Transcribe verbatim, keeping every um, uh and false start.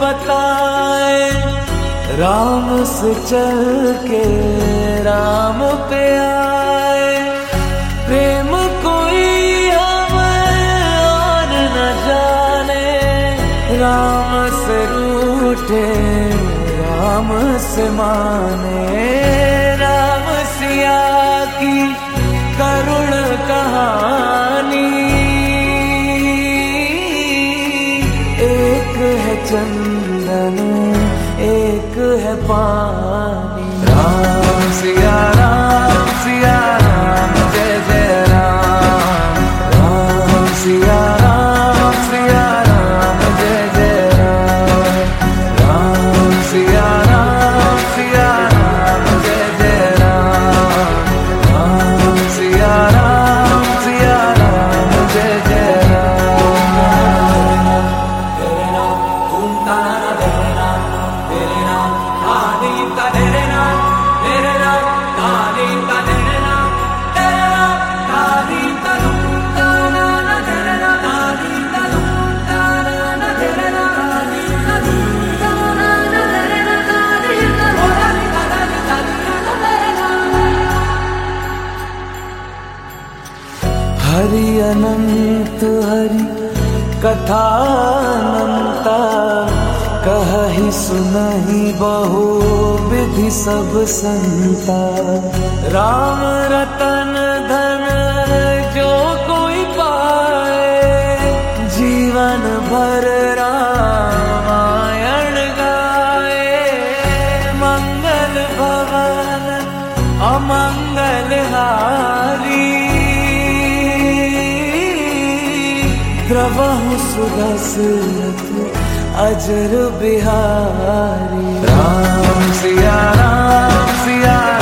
बताए, राम से चल के राम पे आए। प्रेम कोई हमें और न जाने, राम से रूठे राम से माने। राम सिया की करुण कहानी, एक है चंदन एक है पानी। राम सिया राम सिया राम जय जय राम। राम सिया राम सिया राम जय जय राम। राम सिया राम सिया राम जय जय राम। राम सिया राम सिया राम जय जय राम। तेरे नाम तुम ताना तेरे नाम, तेरे नाम आदि का तेरे नाम, तेरे नाम आदि का तेरे नाम, तेरे नाम आदि का तुम ताना ना तेरे नाम, आदि का तुम ताना ना तेरे नाम, आदि का तुम ताना ना तेरे नाम, आदि का आदि का आदि का तेरे नाम। हरि अनंत हरि कथा अनंता, कहि सुनहि बहु विधि सब संता। राम रतन धन जो कोई पाए, जीवन भर रामायण गाए। मंगल भवन अमंगल हारी, द्रवहु सुदशरथ अजर बिहारी। राम सिया राम सिया